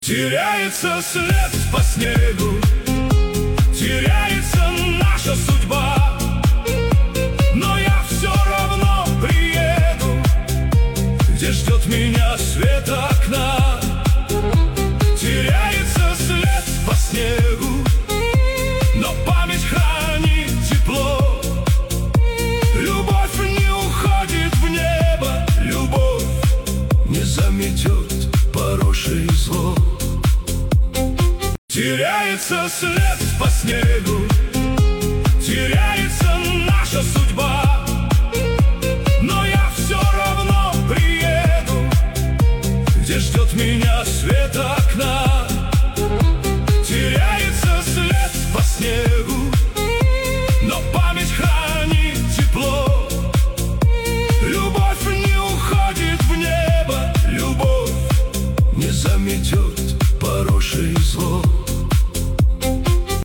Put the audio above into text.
Теряется след по снегу, теряется наша судьба, но я все равно приеду, где ждет меня свет окна. Теряется след по снегу, но память хранит тепло. Любовь не уходит в небо, любовь не заметет порочное зло. Теряется след по снегу, теряется наша судьба, но я все равно приеду, где ждет меня свет окна. Теряется след по снегу, но память хранит тепло. Любовь не уходит в небо, любовь не заметет порочное зло.